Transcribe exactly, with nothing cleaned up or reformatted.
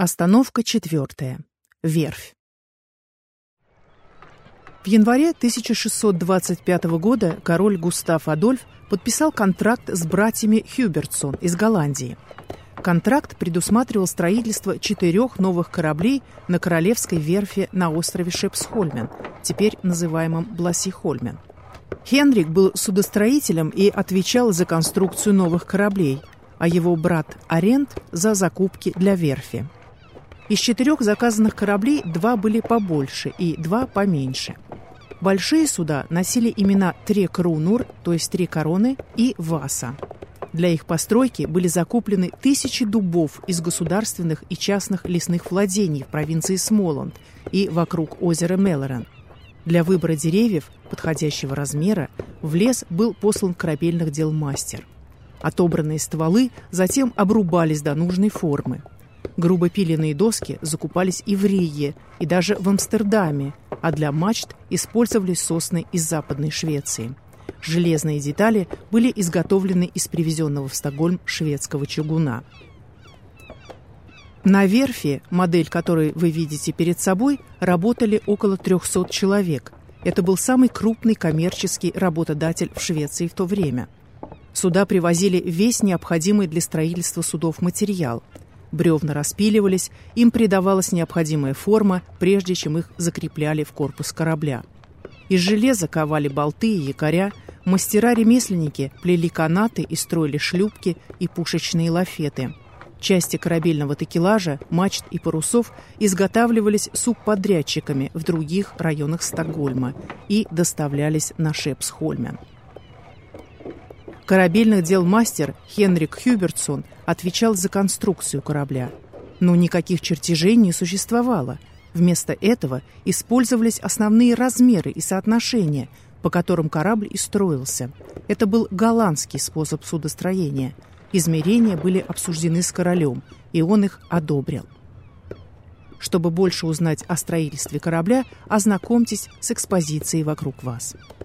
Остановка четвертая. Верфь. В январе тысяча шестьсот двадцать пятого года король Густав Адольф подписал контракт с братьями Хюбертсон из Голландии. Контракт предусматривал строительство четырех новых кораблей на королевской верфи на острове Шепсхольмен, теперь называемом Блассихольмен. Хенрик был судостроителем и отвечал за конструкцию новых кораблей, а его брат Арент за закупки для верфи. Из четырех заказанных кораблей два были побольше и два поменьше. Большие суда носили имена Тре Крунур, то есть Три короны, и Васа. Для их постройки были закуплены тысячи дубов из государственных и частных лесных владений в провинции Смоланд и вокруг озера Мелорен. Для выбора деревьев подходящего размера в лес был послан корабельных дел мастер. Отобранные стволы затем обрубались до нужной формы. Грубопиленные доски закупались и в Риге, и даже в Амстердаме, а для мачт использовались сосны из Западной Швеции. Железные детали были изготовлены из привезенного в Стокгольм шведского чугуна. На верфи, модель которой вы видите перед собой, работали около трехсот человек. Это был самый крупный коммерческий работодатель в Швеции в то время. Сюда привозили весь необходимый для строительства судов материал. Бревна распиливались, им придавалась необходимая форма, прежде чем их закрепляли в корпус корабля. Из железа ковали болты и якоря, мастера-ремесленники плели канаты и строили шлюпки и пушечные лафеты. Части корабельного такелажа, мачт и парусов изготавливались субподрядчиками в других районах Стокгольма и доставлялись на Шепсхольмен. Корабельных дел мастер Хенрик Хюбертсон отвечал за конструкцию корабля. Но никаких чертежей не существовало. Вместо этого использовались основные размеры и соотношения, по которым корабль и строился. Это был голландский способ судостроения. Измерения были обсуждены с королем, и он их одобрил. Чтобы больше узнать о строительстве корабля, ознакомьтесь с экспозицией вокруг вас.